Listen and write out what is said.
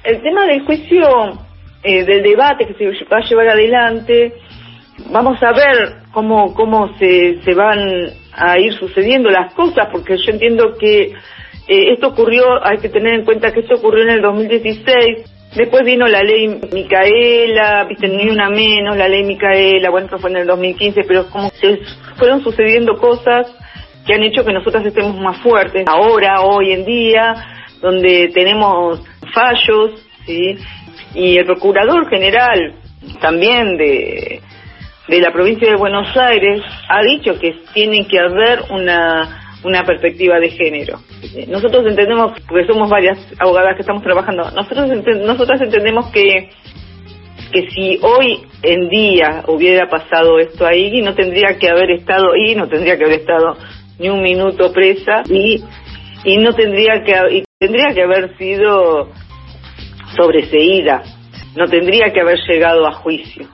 El tema del juicio, del debate que se va a llevar adelante, vamos a ver cómo se van a ir sucediendo las cosas, porque yo entiendo que esto ocurrió, hay que tener en cuenta que esto ocurrió en el 2016, después vino la ley Micaela, viste, ni una menos, la ley Micaela, bueno, esto fue en el 2015, pero como se fueron sucediendo cosas que han hecho que nosotras estemos más fuertes ahora, hoy en día, donde tenemos fallos, ¿sí? Y el Procurador General también de la provincia de Buenos Aires ha dicho que tiene que haber una perspectiva de género. Nosotros entendemos, porque somos varias abogadas que estamos trabajando, nosotras entendemos que si hoy en día hubiera pasado esto ahí, no tendría que haber estado ahí, no tendría que haber estado ni un minuto presa y no tendría que haber sido sobreseída, no tendría que haber llegado a juicio.